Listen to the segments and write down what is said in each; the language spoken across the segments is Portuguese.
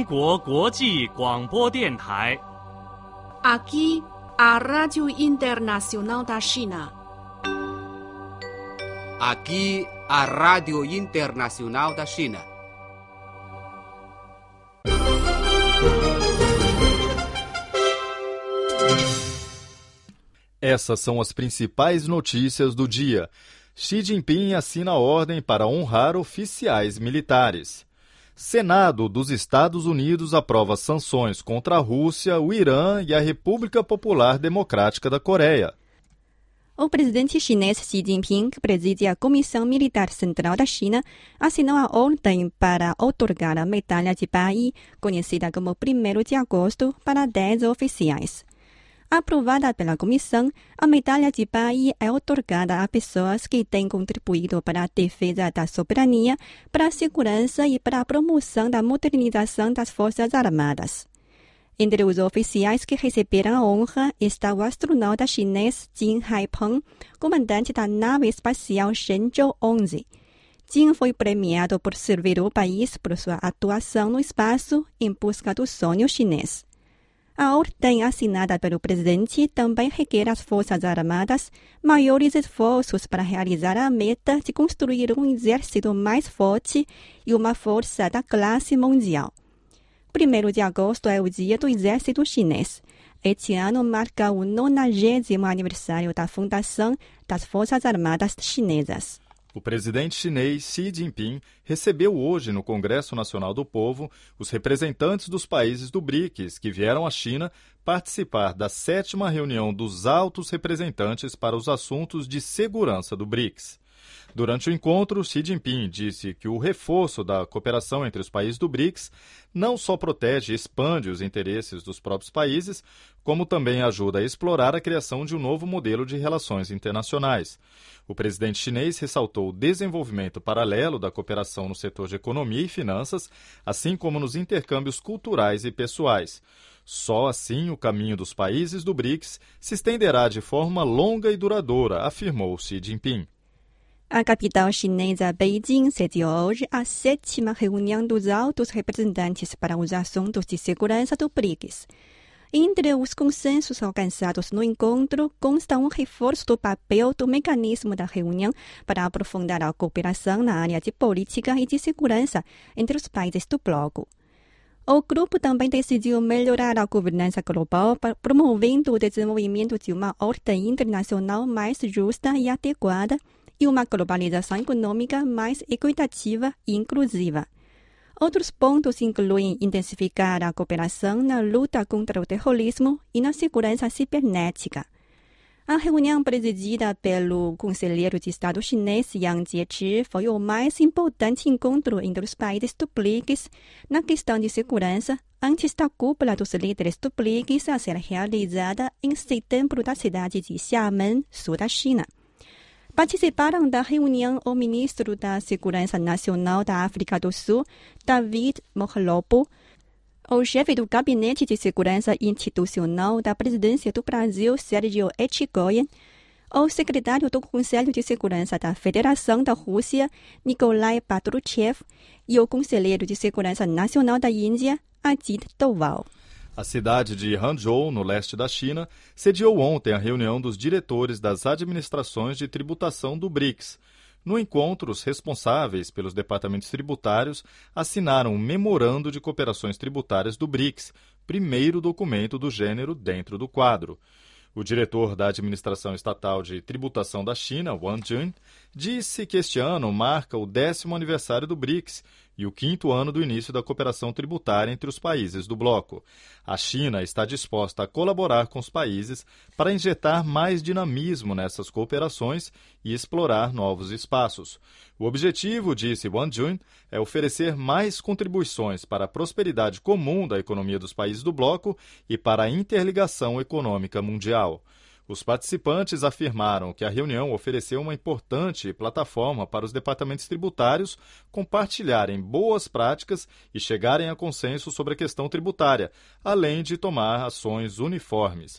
国国际广播电台。 Aqui, a Rádio Internacional da China. Aqui, a Rádio Internacional da China. Essas são as principais notícias do dia. Xi Jinping assina ordem para honrar oficiais militares. Senado dos Estados Unidos aprova sanções contra a Rússia, o Irã e a República Popular Democrática da Coreia. O presidente chinês Xi Jinping, que preside a Comissão Militar Central da China, assinou a ordem para outorgar a medalha de Bai, conhecida como 1º de agosto, para 10 oficiais. Aprovada pela comissão, a medalha de Bai é outorgada a pessoas que têm contribuído para a defesa da soberania, para a segurança e para a promoção da modernização das Forças Armadas. Entre os oficiais que receberam a honra está o astronauta chinês Jin Haipeng, comandante da nave espacial Shenzhou 11. Jin foi premiado por servir o país por sua atuação no espaço em busca do sonho chinês. A ordem assinada pelo presidente também requer às Forças Armadas maiores esforços para realizar a meta de construir um exército mais forte e uma força da classe mundial. 1º de agosto é o Dia do Exército Chinês. Este ano marca o 90º aniversário da fundação das Forças Armadas Chinesas. O presidente chinês Xi Jinping recebeu hoje no Congresso Nacional do Povo os representantes dos países do BRICS que vieram à China participar da 7ª reunião dos altos representantes para os assuntos de segurança do BRICS. Durante o encontro, Xi Jinping disse que o reforço da cooperação entre os países do BRICS não só protege e expande os interesses dos próprios países, como também ajuda a explorar a criação de um novo modelo de relações internacionais. O presidente chinês ressaltou o desenvolvimento paralelo da cooperação no setor de economia e finanças, assim como nos intercâmbios culturais e pessoais. Só assim o caminho dos países do BRICS se estenderá de forma longa e duradoura, afirmou Xi Jinping. A capital chinesa, Beijing, sediou hoje a 7ª reunião dos altos representantes para os assuntos de segurança do BRICS. Entre os consensos alcançados no encontro, consta um reforço do papel do mecanismo da reunião para aprofundar a cooperação na área de política e de segurança entre os países do bloco. O grupo também decidiu melhorar a governança global, promovendo o desenvolvimento de uma ordem internacional mais justa e adequada e uma globalização econômica mais equitativa e inclusiva. Outros pontos incluem intensificar a cooperação na luta contra o terrorismo e na segurança cibernética. A reunião presidida pelo conselheiro de Estado chinês Yang Jiechi foi o mais importante encontro entre os países do BRICS na questão de segurança antes da cúpula dos líderes do BRICS a ser realizada em setembro da cidade de Xiamen, sul da China. Participaram da reunião o ministro da Segurança Nacional da África do Sul, David Mohlopo, o chefe do Gabinete de Segurança Institucional da Presidência do Brasil, Sérgio Etchegoyen, o secretário do Conselho de Segurança da Federação da Rússia, Nikolai Patrushev, e o conselheiro de Segurança Nacional da Índia, Ajit Doval. A cidade de Hangzhou, no leste da China, sediou ontem a reunião dos diretores das administrações de tributação do BRICS. No encontro, os responsáveis pelos departamentos tributários assinaram um memorando de cooperações tributárias do BRICS, primeiro documento do gênero dentro do quadro. O diretor da Administração Estatal de Tributação da China, Wang Jun, disse que este ano marca o 10º aniversário do BRICS e o 5º ano do início da cooperação tributária entre os países do bloco. A China está disposta a colaborar com os países para injetar mais dinamismo nessas cooperações e explorar novos espaços. O objetivo, disse Wang Jun, é oferecer mais contribuições para a prosperidade comum da economia dos países do bloco e para a interligação econômica mundial. Os participantes afirmaram que a reunião ofereceu uma importante plataforma para os departamentos tributários compartilharem boas práticas e chegarem a consenso sobre a questão tributária, além de tomar ações uniformes.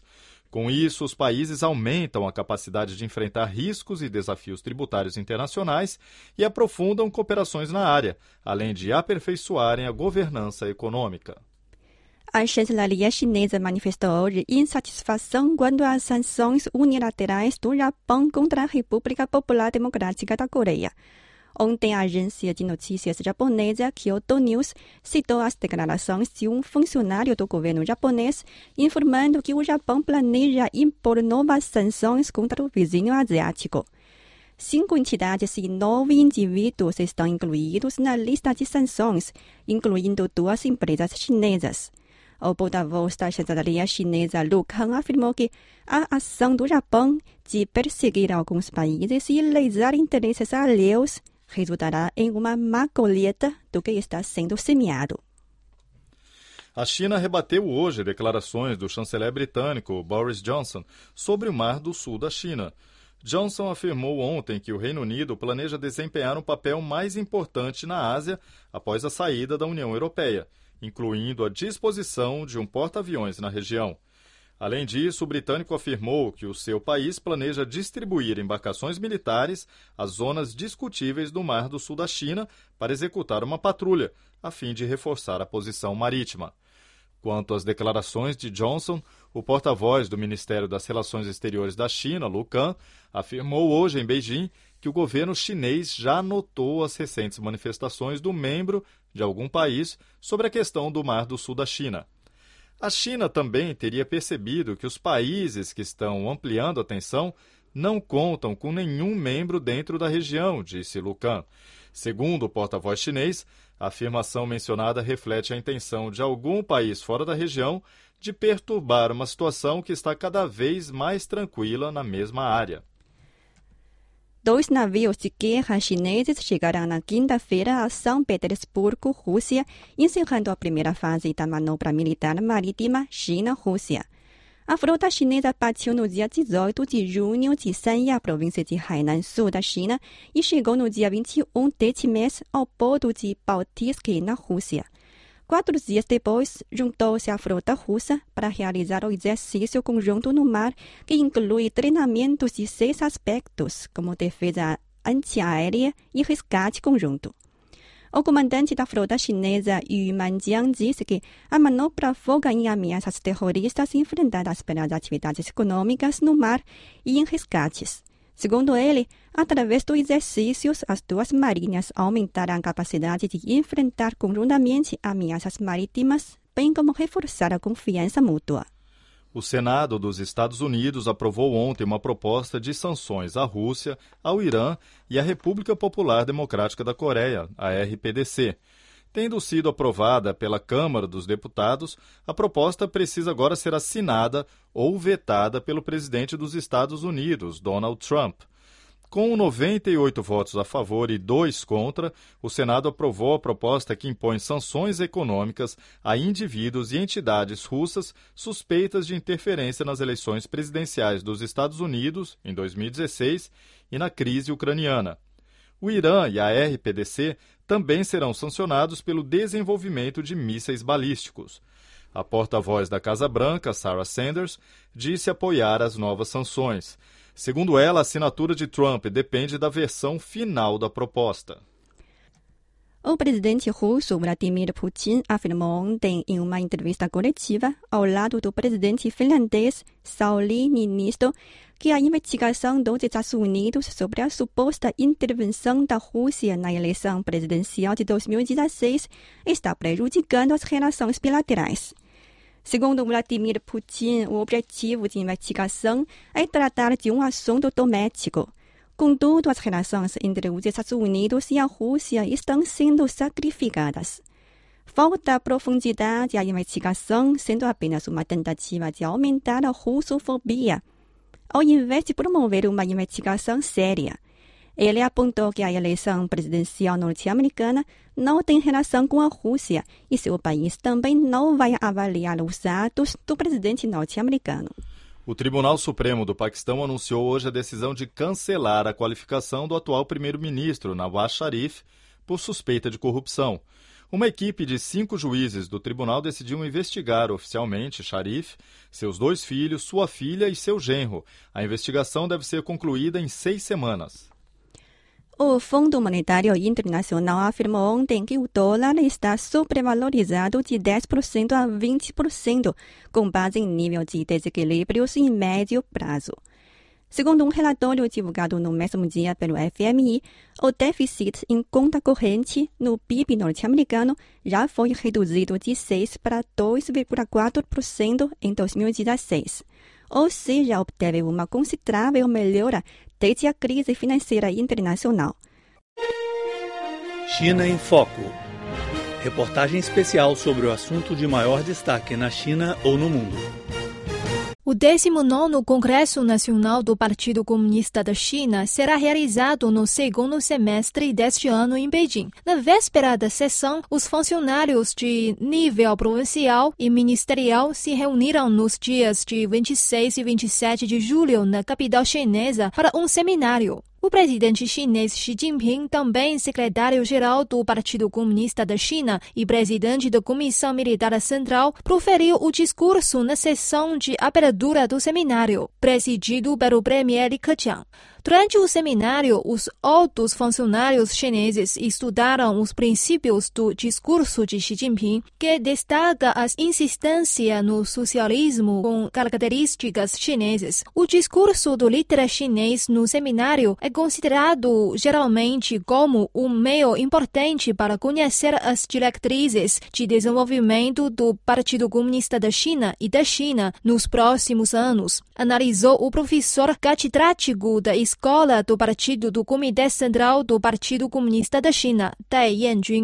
Com isso, os países aumentam a capacidade de enfrentar riscos e desafios tributários internacionais e aprofundam cooperações na área, além de aperfeiçoarem a governança econômica. A chancelaria chinesa manifestou hoje insatisfação quanto às sanções unilaterais do Japão contra a República Popular Democrática da Coreia. Ontem, a agência de notícias japonesa Kyodo News citou as declarações de um funcionário do governo japonês, informando que o Japão planeja impor novas sanções contra o vizinho asiático. 5 entidades e 9 indivíduos estão incluídos na lista de sanções, incluindo 2 empresas chinesas. O porta-voz da chancelaria chinesa Lu Kang afirmou que a ação do Japão de perseguir alguns países e lesar interesses alheios resultará em uma má colheita do que está sendo semeado. A China rebateu hoje declarações do chanceler britânico Boris Johnson sobre o Mar do Sul da China. Johnson afirmou ontem que o Reino Unido planeja desempenhar um papel mais importante na Ásia após a saída da União Europeia, incluindo a disposição de um porta-aviões na região. Além disso, o britânico afirmou que o seu país planeja distribuir embarcações militares às zonas discutíveis do Mar do Sul da China para executar uma patrulha, a fim de reforçar a posição marítima. Quanto às declarações de Johnson, o porta-voz do Ministério das Relações Exteriores da China, Lu Kang, afirmou hoje em Beijing que o governo chinês já notou as recentes manifestações do membro de algum país sobre a questão do Mar do Sul da China. A China também teria percebido que os países que estão ampliando a tensão não contam com nenhum membro dentro da região, disse Lu Kang. Segundo o porta-voz chinês, a afirmação mencionada reflete a intenção de algum país fora da região de perturbar uma situação que está cada vez mais tranquila na mesma área. 2 navios de guerra chineses chegaram na quinta-feira a São Petersburgo, Rússia, encerrando a primeira fase da manobra militar marítima China-Rússia. A frota chinesa partiu no dia 18 de junho de Sanya, província de Hainan, sul da China, e chegou no dia 21 deste mês ao porto de Baltsk, na Rússia. 4 dias depois, juntou-se à frota russa para realizar o exercício conjunto no mar, que inclui treinamentos de 6 aspectos, como defesa antiaérea e resgate conjunto. O comandante da frota chinesa, Yu Manjiang, disse que a manobra foca em ameaças terroristas enfrentadas pelas atividades econômicas no mar e em resgates. Segundo ele, através dos exercícios, as 2 marinhas aumentaram a capacidade de enfrentar conjuntamente ameaças marítimas, bem como reforçar a confiança mútua. O Senado dos Estados Unidos aprovou ontem uma proposta de sanções à Rússia, ao Irã e à República Popular Democrática da Coreia, a RPDC. Tendo sido aprovada pela Câmara dos Deputados, a proposta precisa agora ser assinada ou vetada pelo presidente dos Estados Unidos, Donald Trump. Com 98 votos a favor e 2 contra, o Senado aprovou a proposta que impõe sanções econômicas a indivíduos e entidades russas suspeitas de interferência nas eleições presidenciais dos Estados Unidos, em 2016, e na crise ucraniana. O Irã e a RPDC também serão sancionados pelo desenvolvimento de mísseis balísticos. A porta-voz da Casa Branca, Sarah Sanders, disse apoiar as novas sanções. Segundo ela, a assinatura de Trump depende da versão final da proposta. O presidente russo Vladimir Putin afirmou ontem em uma entrevista coletiva ao lado do presidente finlandês Sauli Niinisto que a investigação dos Estados Unidos sobre a suposta intervenção da Rússia na eleição presidencial de 2016 está prejudicando as relações bilaterais. Segundo Vladimir Putin, o objetivo de investigação é tratar de um assunto doméstico. Contudo, as relações entre os Estados Unidos e a Rússia estão sendo sacrificadas. Falta profundidade à investigação, sendo apenas uma tentativa de aumentar a russofobia, ao invés de promover uma investigação séria. Ele apontou que a eleição presidencial norte-americana não tem relação com a Rússia e seu país também não vai avaliar os atos do presidente norte-americano. O Tribunal Supremo do Paquistão anunciou hoje a decisão de cancelar a qualificação do atual primeiro-ministro, Nawaz Sharif, por suspeita de corrupção. Uma equipe de 5 juízes do tribunal decidiu investigar oficialmente Sharif, seus 2 filhos, sua filha e seu genro. A investigação deve ser concluída em 6 semanas. O Fundo Monetário Internacional afirmou ontem que o dólar está sobrevalorizado de 10% a 20%, com base em nível de desequilíbrios em médio prazo. Segundo um relatório divulgado no mesmo dia pelo FMI, o déficit em conta corrente no PIB norte-americano já foi reduzido de 6% para 2,4% em 2016. Ou seja, obteve uma considerável melhora desde a crise financeira internacional. China em Foco. Reportagem especial sobre o assunto de maior destaque na China ou no mundo. O 19º Congresso Nacional do Partido Comunista da China será realizado no segundo semestre deste ano em Beijing. Na véspera da sessão, os funcionários de nível provincial e ministerial se reuniram nos dias de 26 e 27 de julho na capital chinesa para um seminário. O presidente chinês Xi Jinping, também secretário-geral do Partido Comunista da China e presidente da Comissão Militar Central, proferiu o discurso na sessão de abertura do seminário, presidido pelo premier Li Keqiang. Durante o seminário, os altos funcionários chineses estudaram os princípios do discurso de Xi Jinping, que destaca a insistência no socialismo com características chinesas. O discurso do líder chinês no seminário é considerado geralmente como um meio importante para conhecer as diretrizes de desenvolvimento do Partido Comunista da China e da China nos próximos anos, analisou o professor catedrático da Escola do Partido do Comitê Central do Partido Comunista da China, Dai Yanjun.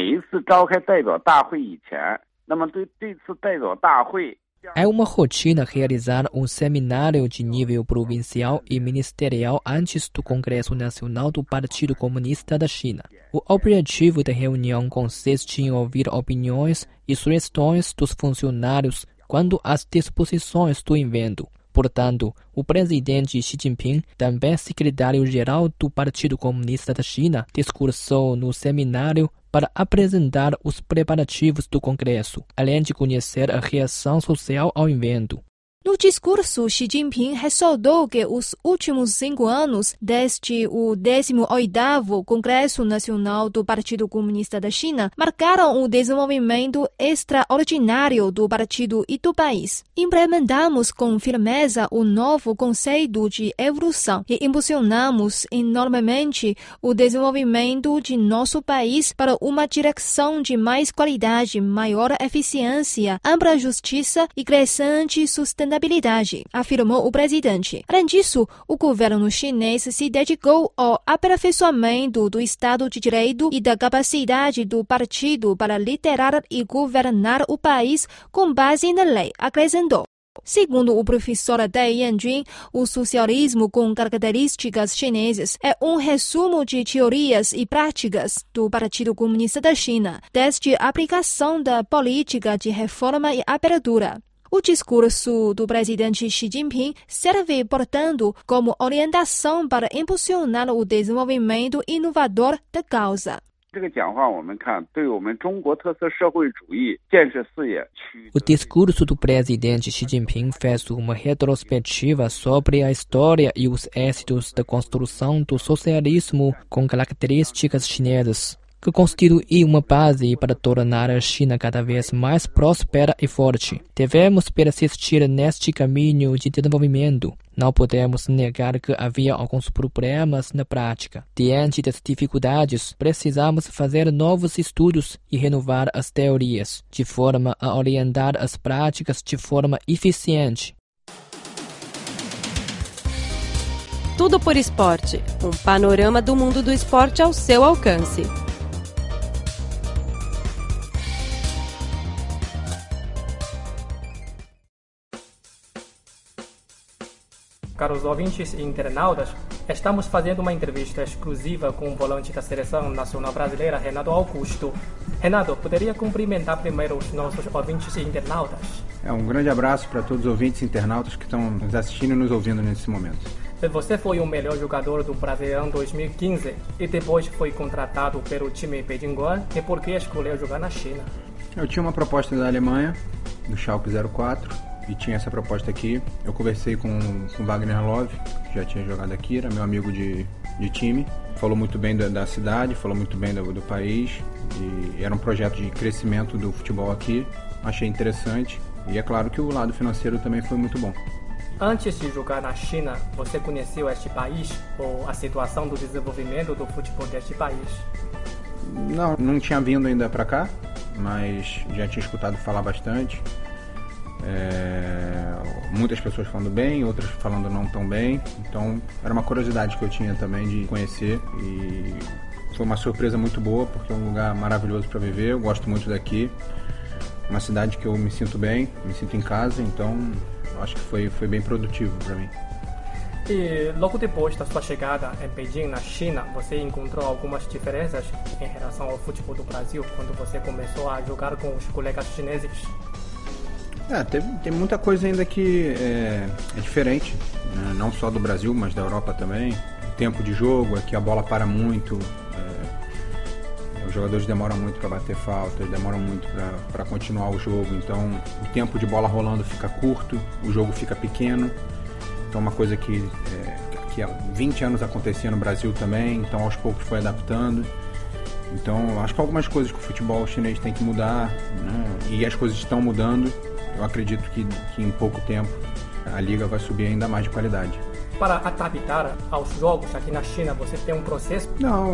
É uma rotina realizar um seminário de nível provincial e ministerial antes do Congresso Nacional do Partido Comunista da China. O objetivo da reunião consiste em ouvir opiniões e sugestões dos funcionários quanto às disposições do evento. Portanto, o presidente Xi Jinping, também secretário-geral do Partido Comunista da China, discursou no seminário para apresentar os preparativos do Congresso, além de conhecer a reação social ao evento. No discurso, Xi Jinping ressaltou que os últimos 5 anos, desde o 18º Congresso Nacional do Partido Comunista da China, marcaram o desenvolvimento extraordinário do partido e do país. Implementamos com firmeza o novo conceito de evolução e impulsionamos enormemente o desenvolvimento de nosso país para uma direção de mais qualidade, maior eficiência, ampla justiça e crescente sustentabilidade, afirmou o presidente. Além disso, o governo chinês se dedicou ao aperfeiçoamento do Estado de Direito e da capacidade do partido para liderar e governar o país com base na lei, acrescentou. Segundo o professor Dai Yanjun, o socialismo com características chinesas é um resumo de teorias e práticas do Partido Comunista da China, desde a aplicação da política de reforma e abertura. O discurso do presidente Xi Jinping serve, portanto, como orientação para impulsionar o desenvolvimento inovador da causa. O discurso do presidente Xi Jinping fez uma retrospectiva sobre a história e os êxitos da construção do socialismo com características chinesas, que constitui uma base para tornar a China cada vez mais próspera e forte. Devemos persistir neste caminho de desenvolvimento. Não podemos negar que havia alguns problemas na prática. Diante das dificuldades, precisamos fazer novos estudos e renovar as teorias, de forma a orientar as práticas de forma eficiente. Tudo por esporte. Um panorama do mundo do esporte ao seu alcance. Caros ouvintes e internautas, estamos fazendo uma entrevista exclusiva com o volante da Seleção Nacional Brasileira, Renato Augusto. Renato, poderia cumprimentar primeiro os nossos ouvintes e internautas? Um grande abraço para todos os ouvintes e internautas que estão nos assistindo e nos ouvindo nesse momento. Você foi o melhor jogador do Brasileirão 2015 e depois foi contratado pelo time Beijing Guoan. E por que escolheu jogar na China? Eu tinha uma proposta da Alemanha, do Schalke 04, e tinha essa proposta aqui. Eu conversei com Wagner Love, que já tinha jogado aqui, era meu amigo de time. Falou muito bem da cidade, falou muito bem do país, e era um projeto de crescimento do futebol aqui. Achei interessante, e é claro que o lado financeiro também foi muito bom. Antes de jogar na China, você conheceu este país ou a situação do desenvolvimento do futebol deste país? Não tinha vindo ainda para cá, mas já tinha escutado falar bastante. Muitas pessoas falando bem, outras falando não tão bem. Então era uma curiosidade que eu tinha também de conhecer, e foi uma surpresa muito boa, porque é um lugar maravilhoso para viver. Eu gosto muito daqui, uma cidade que eu me sinto bem, me sinto em casa, então acho que foi bem produtivo para mim. E logo depois da sua chegada em Beijing, na China, você encontrou algumas diferenças em relação ao futebol do Brasil, quando você começou a jogar com os colegas chineses? Tem muita coisa ainda que é diferente, né? Não só do Brasil, mas da Europa também. O tempo de jogo, aqui a bola para muito, os jogadores demoram muito para bater falta, demoram muito para continuar o jogo, então o tempo de bola rolando fica curto, o jogo fica pequeno. Então uma coisa que há 20 anos acontecia no Brasil também, então aos poucos foi adaptando. Então acho que algumas coisas que o futebol chinês tem que mudar, né? E as coisas estão mudando. Eu acredito que em pouco tempo a liga vai subir ainda mais de qualidade. Para adaptar aos jogos aqui na China, você tem um processo? Não,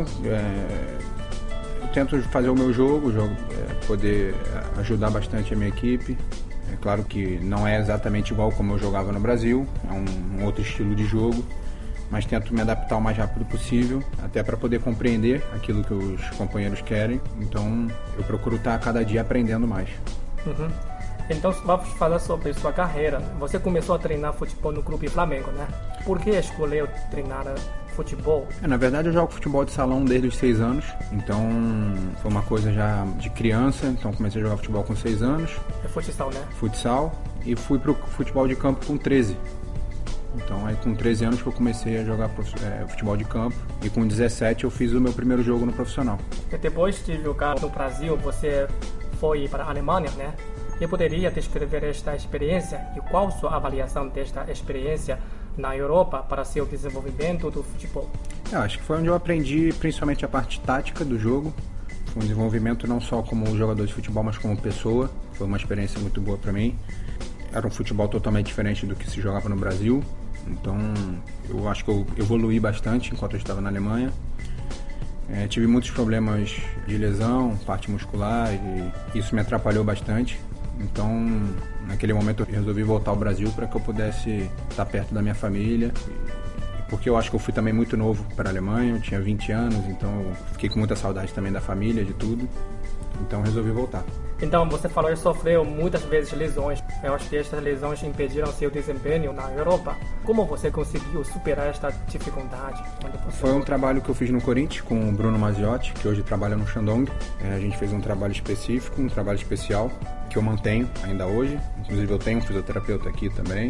eu tento fazer o meu jogo, poder ajudar bastante a minha equipe. É claro que não é exatamente igual como eu jogava no Brasil, é um outro estilo de jogo, mas tento me adaptar o mais rápido possível, até para poder compreender aquilo que os companheiros querem. Então eu procuro estar a cada dia aprendendo mais. Uhum. Então vamos falar sobre sua carreira. Você começou a treinar futebol no Clube Flamengo, né? Por que escolheu treinar futebol? Na verdade eu jogo futebol de salão desde os 6 anos, então foi uma coisa já de criança, então comecei a jogar futebol com 6 anos. É futsal, né? Futsal, e fui pro futebol de campo com 13. Então aí com 13 anos que eu comecei a jogar futebol de campo, e com 17 eu fiz o meu primeiro jogo no profissional. E depois de jogar no Brasil, você foi para a Alemanha, né? E poderia descrever esta experiência e qual sua avaliação desta experiência na Europa para seu desenvolvimento do futebol? Eu acho que foi onde eu aprendi principalmente a parte tática do jogo. Foi um desenvolvimento não só como jogador de futebol, mas como pessoa. Foi uma experiência muito boa para mim. Era um futebol totalmente diferente do que se jogava no Brasil. Então eu acho que eu evoluí bastante enquanto eu estava na Alemanha. Tive muitos problemas de lesão, parte muscular, e isso me atrapalhou bastante. Então, naquele momento eu resolvi voltar ao Brasil para que eu pudesse estar perto da minha família, porque eu acho que eu fui também muito novo para a Alemanha, eu tinha 20 anos, então eu fiquei com muita saudade também da família, de tudo, então resolvi voltar. Então, você falou que sofreu muitas vezes lesões. Eu acho que estas lesões impediram seu desempenho na Europa. Como você conseguiu superar esta dificuldade? Foi um trabalho que eu fiz no Corinthians com o Bruno Maziotti, que hoje trabalha no Shandong. A gente fez um trabalho específico, um trabalho especial, que eu mantenho ainda hoje. Inclusive eu tenho um fisioterapeuta aqui também.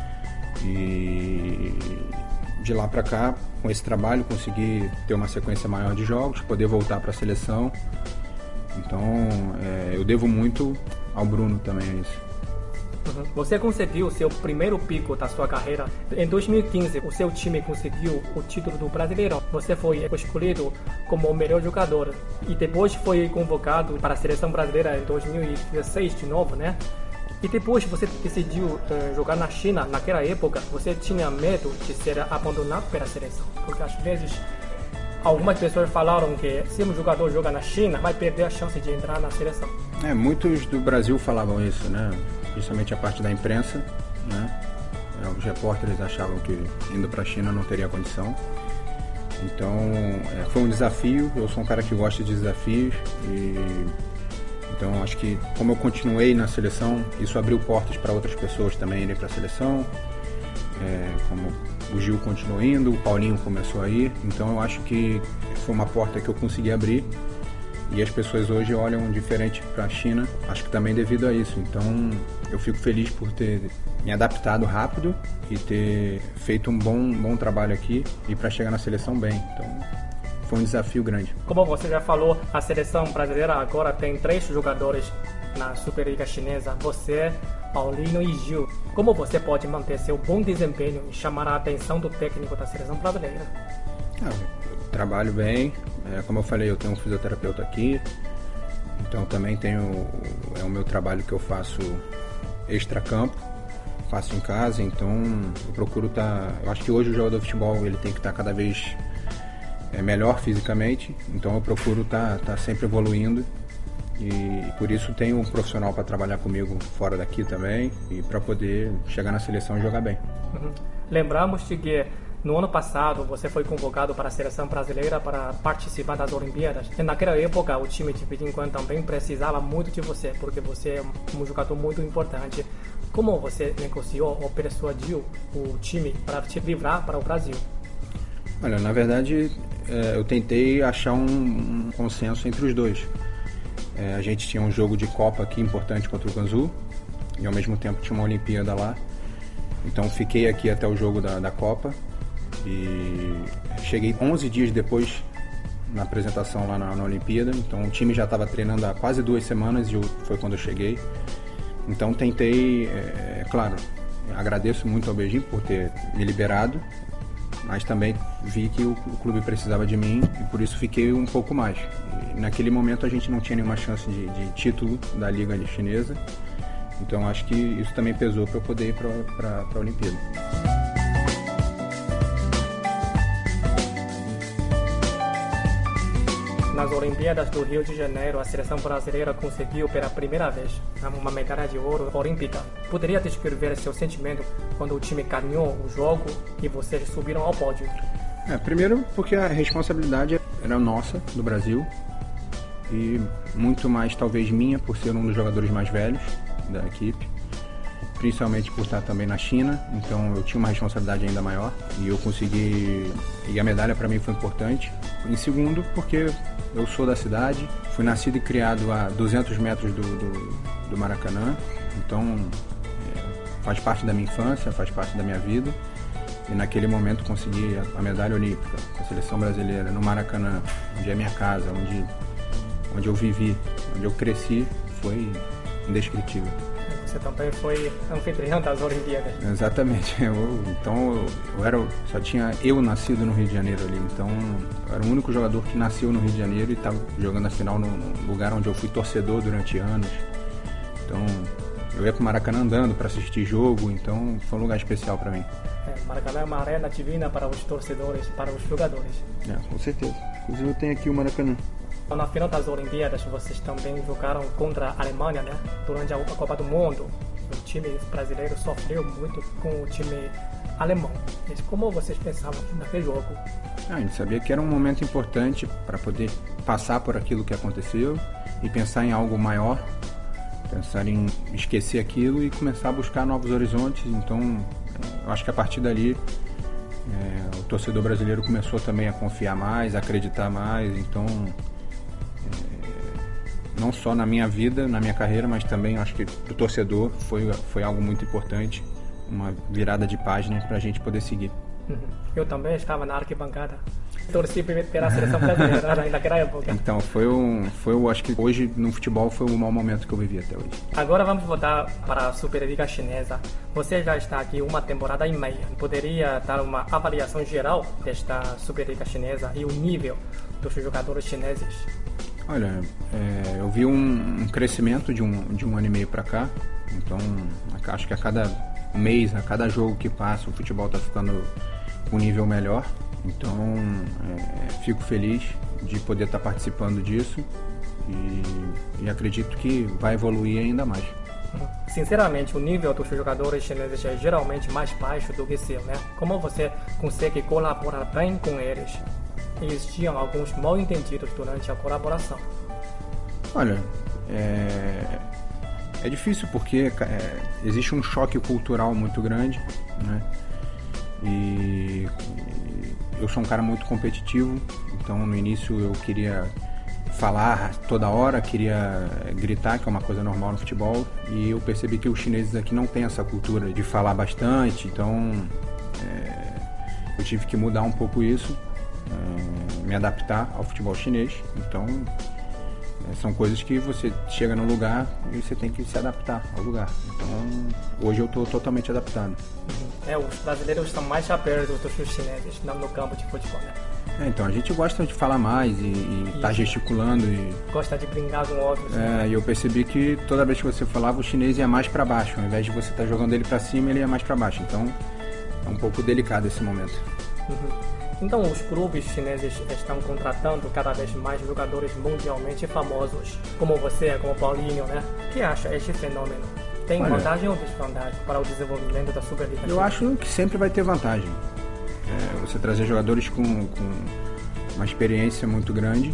E de lá para cá, com esse trabalho, consegui ter uma sequência maior de jogos, poder voltar para a seleção. Então, eu devo muito ao Bruno também isso. Uhum. Você conseguiu o seu primeiro pico da sua carreira. Em 2015, o seu time conseguiu o título do Brasileirão. Você foi escolhido como o melhor jogador e depois foi convocado para a seleção brasileira em 2016 de novo, né? E depois você decidiu jogar na China. Naquela época, você tinha medo de ser abandonado pela seleção, porque às vezes algumas pessoas falaram que se um jogador joga na China, vai perder a chance de entrar na seleção. Muitos do Brasil falavam isso, né? Principalmente a parte da imprensa, né? Os repórteres achavam que indo para a China não teria condição. Então, foi um desafio. Eu sou um cara que gosta de desafios então acho que como eu continuei na seleção, isso abriu portas para outras pessoas também irem para a seleção. Como o Gil continuou indo, o Paulinho começou a ir, então eu acho que foi uma porta que eu consegui abrir E as pessoas hoje olham diferente para a China, acho que também devido a isso. Então eu fico feliz por ter me adaptado rápido e ter feito um bom trabalho aqui e para chegar na seleção bem. Então foi um desafio grande. Como você já falou, a seleção brasileira agora tem 3 jogadores na Superliga Chinesa. Você, Paulino e Gil. Como você pode manter seu bom desempenho e chamar a atenção do técnico da seleção brasileira? Eu trabalho bem. Como eu falei, eu tenho um fisioterapeuta aqui. Então também tenho... É o meu trabalho que eu faço extra-campo. Faço em casa, então eu procuro estar... Eu acho que hoje o jogador de futebol ele tem que estar cada vez melhor fisicamente. Então eu procuro estar sempre evoluindo. E por isso tenho um profissional para trabalhar comigo fora daqui também e para poder chegar na seleção e jogar bem. Lembramos de que no ano passado você foi convocado para a seleção brasileira para participar das Olimpíadas. E naquela época o time de Beijing também precisava muito de você, porque você é um jogador muito importante. Como você negociou ou persuadiu o time para te livrar para o Brasil? Olha, na verdade eu tentei achar um consenso entre os dois. A gente tinha um jogo de Copa aqui importante contra o Guangzhou e ao mesmo tempo tinha uma Olimpíada lá. Então fiquei aqui até o jogo da Copa e cheguei 11 dias depois na apresentação lá na Olimpíada. Então o time já estava treinando há quase 2 semanas e foi quando eu cheguei. Então tentei, claro, agradeço muito ao Beijing por ter me liberado, mas também vi que o clube precisava de mim e por isso fiquei um pouco mais. E naquele momento a gente não tinha nenhuma chance de título da Liga Chinesa, então acho que isso também pesou para eu poder ir para a Olimpíada. Nas Olimpíadas do Rio de Janeiro, a seleção brasileira conseguiu pela primeira vez uma medalha de ouro olímpica. Poderia descrever seu sentimento quando o time ganhou o jogo e vocês subiram ao pódio? Primeiro porque a responsabilidade era nossa, do Brasil, e muito mais talvez minha por ser um dos jogadores mais velhos da equipe, principalmente por estar também na China, então eu tinha uma responsabilidade ainda maior e eu consegui, e a medalha para mim foi importante. Em segundo, porque eu sou da cidade, fui nascido e criado a 200 metros do Maracanã, então faz parte da minha infância, faz parte da minha vida. E naquele momento consegui a medalha olímpica com a seleção brasileira no Maracanã, onde é minha casa, onde eu vivi, onde eu cresci, foi indescritível. Você também foi anfitrião das Olimpíadas. Exatamente. Só tinha eu nascido no Rio de Janeiro ali. Então, eu era o único jogador que nasceu no Rio de Janeiro e estava jogando a final num lugar onde eu fui torcedor durante anos. Então, eu ia para o Maracanã andando para assistir jogo, então foi um lugar especial para mim. Maracanã é uma arena divina para os torcedores, para os jogadores. Com certeza. Inclusive eu tenho aqui o Maracanã. Na final das Olimpíadas, vocês também jogaram contra a Alemanha, né? Durante a Copa do Mundo, o time brasileiro sofreu muito com o time alemão. Mas como vocês pensavam naquele jogo? A gente sabia que era um momento importante para poder passar por aquilo que aconteceu e pensar em algo maior, pensar em esquecer aquilo e começar a buscar novos horizontes. Então, eu acho que a partir dali, o torcedor brasileiro começou também a confiar mais, a acreditar mais. Então, não só na minha vida, na minha carreira, mas também acho que para o torcedor foi algo muito importante, uma virada de página para a gente poder seguir. Eu também estava na arquibancada, torci pela seleção brasileira naquela época. Então, acho que hoje no futebol foi o maior momento que eu vivi até hoje. Agora vamos voltar para a Superliga Chinesa. Você já está aqui uma temporada e meia. Poderia dar uma avaliação geral desta Superliga Chinesa e o nível dos jogadores chineses? Olha, eu vi um crescimento de um ano e meio para cá. Então, acho que a cada mês, a cada jogo que passa, o futebol está ficando um nível melhor. Então, fico feliz de poder estar participando disso e acredito que vai evoluir ainda mais. Sinceramente, o nível dos jogadores chineses é geralmente mais baixo do que seu, né? Como você consegue colaborar bem com eles? Existiam alguns mal entendidos durante a colaboração. Olha, é difícil porque existe um choque cultural muito grande, né? E eu sou um cara muito competitivo, então no início eu queria falar toda hora, queria gritar, que é uma coisa normal no futebol, e eu percebi que os chineses aqui não têm essa cultura de falar bastante, então eu tive que mudar um pouco isso, me adaptar ao futebol chinês. Então são coisas que você chega num lugar e você tem que se adaptar ao lugar. Então hoje eu estou totalmente adaptado. Os brasileiros são mais abertos do que os chineses no campo de futebol, né? Então a gente gosta de falar mais e tá gesticulando. Gosta de brincar com outros. E eu percebi que toda vez que você falava, o chinês ia mais para baixo. Ao invés de você estar jogando ele para cima, ele ia mais para baixo. Então é um pouco delicado esse momento. Então os clubes chineses estão contratando cada vez mais jogadores mundialmente famosos, como você, como Paulinho, né? O que acha esse fenômeno? Tem vantagem ou desvantagem para o desenvolvimento da Superliga? Eu acho que sempre vai ter vantagem. Você trazer jogadores com uma experiência muito grande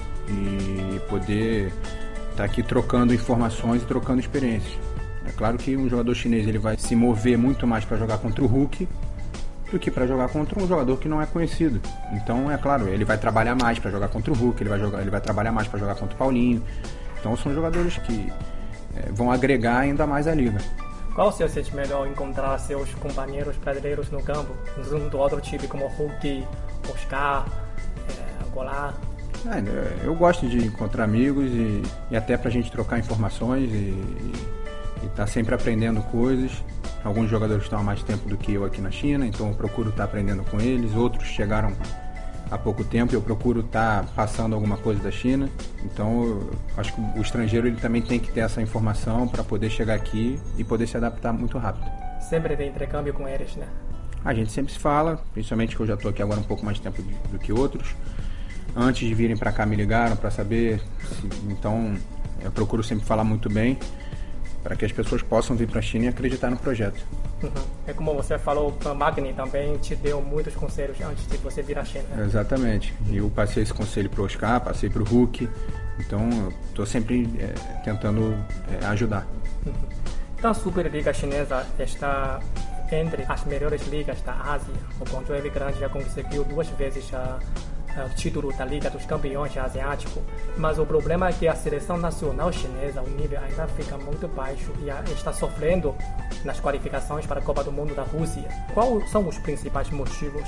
e poder estar aqui trocando informações e trocando experiências. É claro que um jogador chinês ele vai se mover muito mais para jogar contra o Hulk do que para jogar contra um jogador que não é conhecido. Então, é claro, ele vai trabalhar mais para jogar contra o Hulk, ele vai trabalhar mais para jogar contra o Paulinho. Então, são jogadores que vão agregar ainda mais a liga. Qual o seu sentimento ao encontrar seus companheiros brasileiros no campo, junto a outro time como Hulk, Oscar, Goulart? Eu gosto de encontrar amigos e até para a gente trocar informações e estar sempre aprendendo coisas. Alguns jogadores estão há mais tempo do que eu aqui na China, então eu procuro estar aprendendo com eles. Outros chegaram há pouco tempo e eu procuro estar passando alguma coisa da China. Então eu acho que o estrangeiro ele também tem que ter essa informação para poder chegar aqui e poder se adaptar muito rápido. Sempre tem intercâmbio com eles, né? A gente sempre se fala, principalmente que eu já estou aqui agora um pouco mais de tempo do que outros. Antes de virem para cá me ligaram para saber, então eu procuro sempre falar muito bem, para que as pessoas possam vir para a China e acreditar no projeto. É como você falou, o Magni também te deu muitos conselhos antes de você vir à China, né? Exatamente. Eu passei esse conselho para o Oscar, passei para o Hulk, então eu estou sempre tentando ajudar. Então a Superliga Chinesa está entre as melhores ligas da Ásia. O Guangzhou Evergrande já conseguiu 2 vezes o título da Liga dos Campeões Asiático, mas o problema é que a seleção nacional chinesa, o nível ainda fica muito baixo e está sofrendo nas qualificações para a Copa do Mundo da Rússia. Quais são os principais motivos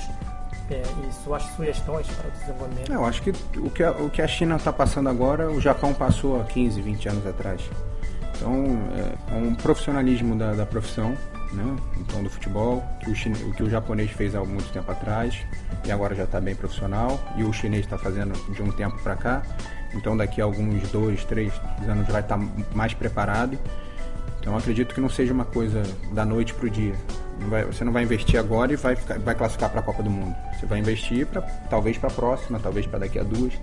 e suas sugestões para o desenvolvimento? Eu acho que o que a China está passando agora, o Japão passou há 15, 20 anos atrás. Então, é um profissionalismo da profissão, né? Então, do futebol, o que o japonês fez há muito tempo atrás e agora já está bem profissional, e o chinês está fazendo de um tempo para cá. Então, daqui a alguns 2, 3 anos vai estar mais preparado. Então, acredito que não seja uma coisa da noite para o dia. Você não vai investir agora e vai classificar para a Copa do Mundo. Você vai investir talvez para a próxima, talvez para daqui a 2.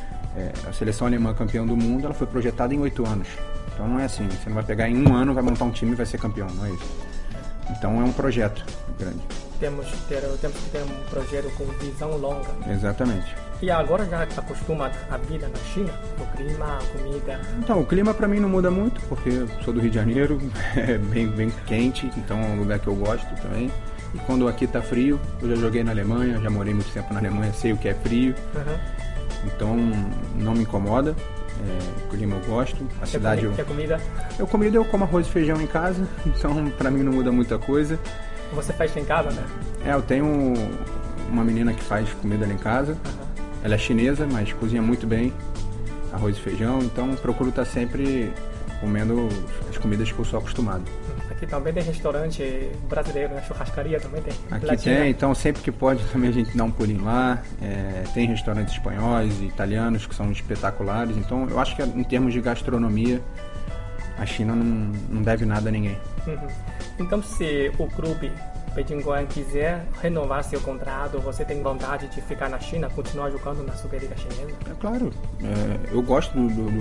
A seleção alemã campeã do mundo, ela foi projetada em 8 anos. Então não é assim, você não vai pegar em 1 ano, vai montar um time e vai ser campeão, não é isso. Então é um projeto grande. Temos que ter um projeto com visão longa. Exatamente. E agora já acostuma a vida na China? O clima, a comida? Então, o clima para mim não muda muito, porque eu sou do Rio de Janeiro, é bem quente, então é um lugar que eu gosto também. E quando aqui tá frio, eu já joguei na Alemanha, já morei muito tempo na Alemanha, sei o que é frio. Então não me incomoda. O clima eu gosto, a cidade eu... E a comida? Eu como arroz e feijão em casa, então pra mim não muda muita coisa. Você faz em casa, né? Eu tenho uma menina que faz comida lá em casa. Ela é chinesa, mas cozinha muito bem arroz e feijão, então procuro estar sempre comendo as comidas que eu sou acostumado. Aqui também tem restaurante brasileiro, né? Churrascaria também tem. Aqui Latina. Tem, então sempre que pode também a gente dá um pulinho lá. Tem restaurantes espanhóis e italianos que são espetaculares. Então eu acho que em termos de gastronomia, a China não deve nada a ninguém. Então se o clube Beijing Guoan quiser renovar seu contrato, você tem vontade de ficar na China, continuar jogando na Superliga Chinesa? É claro. Eu gosto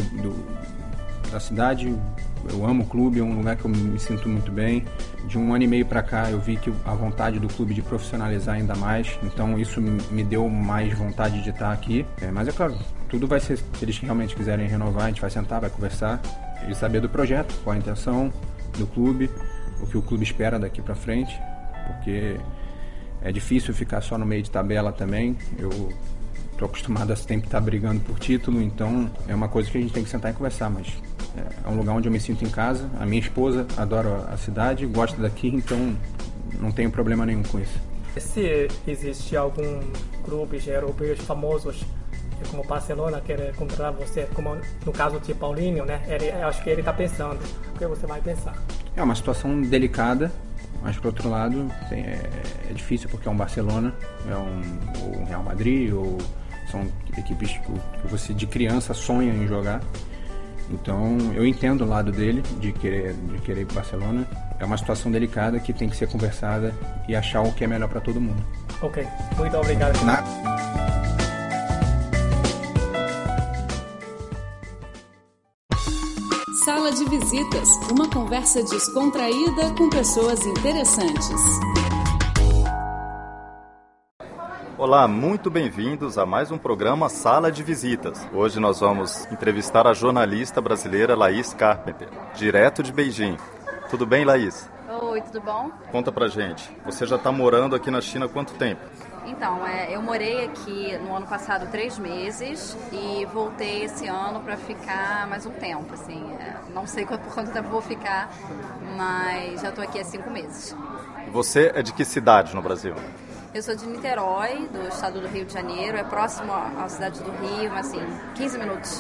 da cidade, eu amo o clube, é um lugar que eu me sinto muito bem. De 1 ano e meio para cá eu vi que a vontade do clube de profissionalizar ainda mais, então isso me deu mais vontade de estar aqui. Mas é claro, tudo vai ser, se eles realmente quiserem renovar, a gente vai sentar, vai conversar e saber do projeto, qual a intenção do clube, o que o clube espera daqui para frente, porque é difícil ficar só no meio de tabela também. Eu Estou acostumado a sempre estar brigando por título, então é uma coisa que a gente tem que sentar e conversar, mas é um lugar onde eu me sinto em casa. A minha esposa adora a cidade, gosta daqui, então não tenho problema nenhum com isso. Se existe algum clube europeus famosos como o Barcelona quer contratar você, como no caso de Paulinho, né? Eu acho que ele está pensando. O que você vai pensar? É uma situação delicada, mas por outro lado é difícil porque é um Barcelona, ou um Real Madrid, ou são equipes que você de criança sonha em jogar. Então eu entendo o lado dele de querer ir para o Barcelona. É uma situação delicada que tem que ser conversada e achar o que é melhor para todo mundo. Ok, muito obrigado. Sala de Visitas, uma conversa descontraída com pessoas interessantes. Olá, muito bem-vindos a mais um programa Sala de Visitas. Hoje nós vamos entrevistar a jornalista brasileira Laís Carpenter, direto de Beijing. Tudo bem, Laís? Oi, tudo bom? Conta pra gente, você já está morando aqui na China há quanto tempo? Então, eu morei aqui no ano passado 3 meses e voltei esse ano para ficar mais um tempo, assim. Não sei por quanto tempo vou ficar, mas já estou aqui há 5 meses. E você é de que cidade no Brasil? Eu sou de Niterói, do estado do Rio de Janeiro, é próximo à cidade do Rio, mas assim, 15 minutos.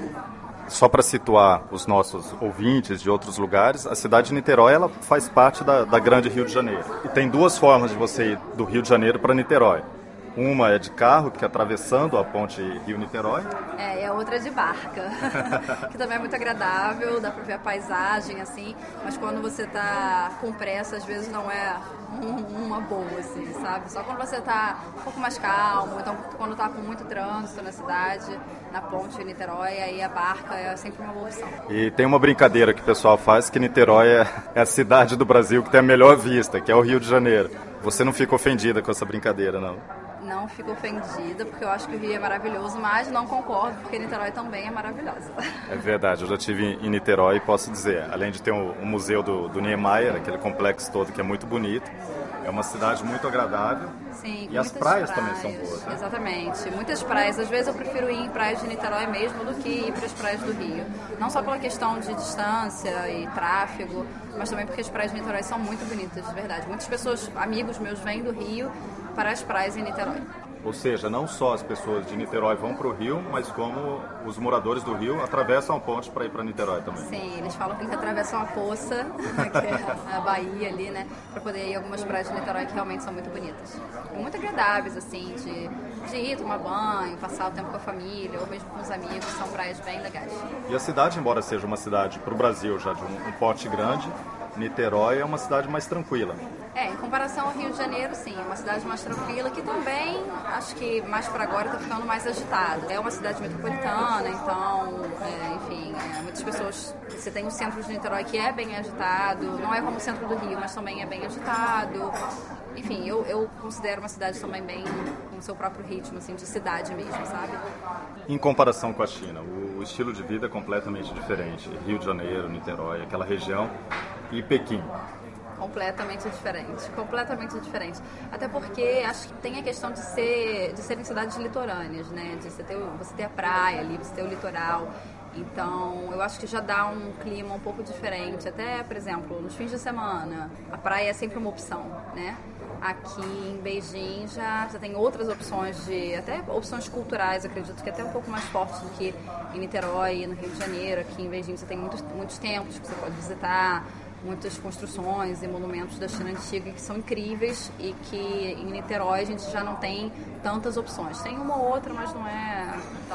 Só para situar os nossos ouvintes de outros lugares, a cidade de Niterói ela faz parte da grande Rio de Janeiro. E tem 2 formas de você ir do Rio de Janeiro para Niterói. Uma é de carro, que é atravessando a ponte Rio-Niterói. E a outra é de barca, que também é muito agradável, dá para ver a paisagem, assim, mas quando você está com pressa, às vezes não é uma boa, assim, sabe? Só quando você está um pouco mais calmo, então quando está com muito trânsito na cidade, na ponte Niterói, aí a barca é sempre uma boa opção. E tem uma brincadeira que o pessoal faz, que Niterói é a cidade do Brasil que tem a melhor vista, que é o Rio de Janeiro. Você não fica ofendida com essa brincadeira, não? Não fico ofendida, porque eu acho que o Rio é maravilhoso, mas não concordo, porque Niterói também é maravilhosa. É verdade, eu já estive em Niterói e posso dizer, além de ter o museu do Niemeyer, aquele complexo todo que é muito bonito, é uma cidade muito agradável. Sim, e as praias também são boas, né? Exatamente, muitas praias. Às vezes eu prefiro ir em praias de Niterói mesmo do que ir para as praias do Rio. Não só pela questão de distância e tráfego, mas também porque as praias de Niterói são muito bonitas, de verdade. Muitas pessoas, amigos meus, vêm do Rio para as praias em Niterói. Ou seja, não só as pessoas de Niterói vão para o Rio, mas como os moradores do Rio atravessam a ponte para ir para Niterói também. Sim, eles falam que eles atravessam a Poça, que é a Bahia ali, né, para poder ir a algumas praias de Niterói que realmente são muito bonitas. E muito agradáveis, assim, de ir tomar banho, passar o tempo com a família, ou mesmo com os amigos, são praias bem legais. E a cidade, embora seja uma cidade para o Brasil já de um porte grande, Niterói é uma cidade mais tranquila. Em comparação ao Rio de Janeiro, sim, é uma cidade mais tranquila, que também, acho que mais para agora está ficando mais agitada. É uma cidade metropolitana, então, enfim, muitas pessoas... Você tem o centro de Niterói que é bem agitado, não é como o centro do Rio, mas também é bem agitado. Enfim, eu considero uma cidade também bem com o seu próprio ritmo, assim, de cidade mesmo, sabe? Em comparação com a China, o estilo de vida é completamente diferente. Rio de Janeiro, Niterói, aquela região, e Pequim. Completamente diferente. Até porque acho que tem a questão de serem cidades litorâneas, né? De você ter a praia ali, você ter o litoral. Então, eu acho que já dá um clima um pouco diferente. Até, por exemplo, nos fins de semana, a praia é sempre uma opção, né? Aqui em Beijing já tem outras opções, até opções culturais, acredito que até um pouco mais fortes do que em Niterói e no Rio de Janeiro. Aqui em Beijing você tem muitos templos que você pode visitar, muitas construções e monumentos da China antiga que são incríveis e que em Niterói a gente já não tem tantas opções. Tem uma ou outra, mas não é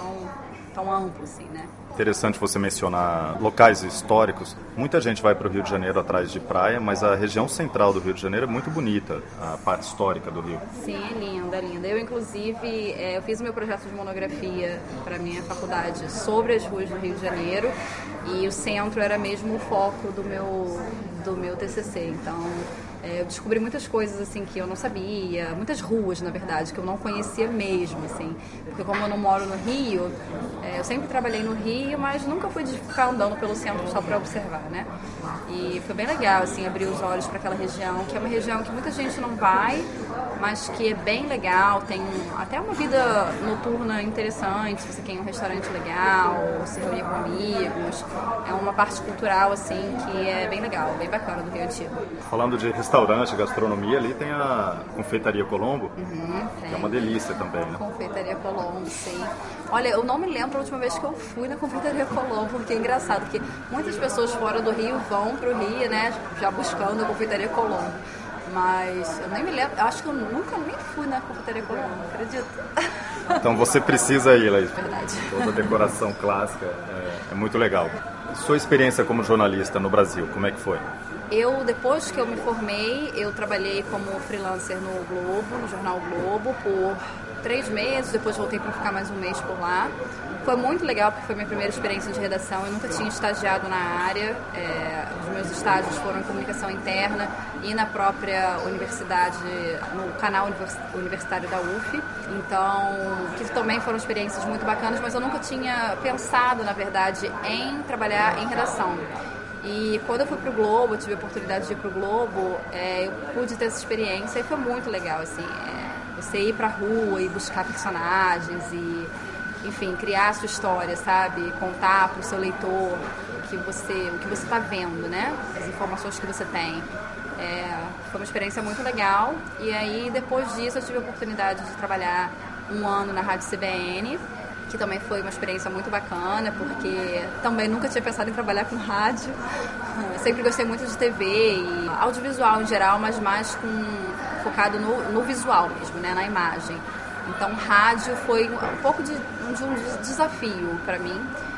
tão amplo assim, né? Interessante você mencionar locais históricos. Muita gente vai para o Rio de Janeiro atrás de praia, mas a região central do Rio de Janeiro é muito bonita, a parte histórica do Rio. Sim, é linda. Eu, inclusive, eu fiz o meu projeto de monografia para a minha faculdade sobre as ruas do Rio de Janeiro e o centro era mesmo o foco do do meu TCC. Então, eu descobri muitas coisas assim que eu não sabia, muitas ruas, na verdade, que eu não conhecia mesmo, assim, porque como eu não moro no Rio, eu sempre trabalhei no Rio, mas nunca fui de ficar andando pelo centro só para observar, né? E foi bem legal, assim, abrir os olhos para aquela região, que é uma região que muita gente não vai, mas que é bem legal, tem até uma vida noturna interessante, se você quer um restaurante legal, se reunir com amigos, é uma parte cultural, assim, que é bem legal, bem bacana do Rio Antigo. Falando de restaurante, gastronomia, ali tem a Confeitaria Colombo, que é uma delícia também, né? Confeitaria Colombo, sim. Olha, eu não me lembro a última vez que eu fui na Confeitaria Colombo, porque é engraçado, porque muitas pessoas fora do Rio vão pro Rio, né, já buscando a Confeitaria Colombo. Mas eu nem me lembro, eu acho que eu nunca nem fui na Confeitaria Colombo, acredito. Então você precisa ir, Laís. Verdade. Toda a decoração clássica é muito legal. Sua experiência como jornalista no Brasil, como é que foi? Depois que eu me formei, eu trabalhei como freelancer no Globo, no Jornal Globo, por 3 meses, depois voltei para ficar mais um mês por lá. Foi muito legal, porque foi minha primeira experiência de redação, eu nunca tinha estagiado na área, os meus estágios foram em comunicação interna e na própria universidade, no canal universitário da UF, então, que também foram experiências muito bacanas, mas eu nunca tinha pensado, na verdade, em trabalhar em redação. E quando eu fui pro Globo, eu tive a oportunidade de ir pro Globo, eu pude ter essa experiência e foi muito legal, assim, você ir pra rua e buscar personagens e, enfim, criar a sua história, sabe? Contar pro seu leitor o que você tá vendo, né? As informações que você tem. Foi uma experiência muito legal e aí, depois disso, eu tive a oportunidade de trabalhar 1 ano na Rádio CBN, que também foi uma experiência muito bacana, porque também nunca tinha pensado em trabalhar com rádio. Eu sempre gostei muito de TV e audiovisual em geral, mas mais focado no visual mesmo, né, na imagem. Então, rádio foi um pouco de um desafio para mim,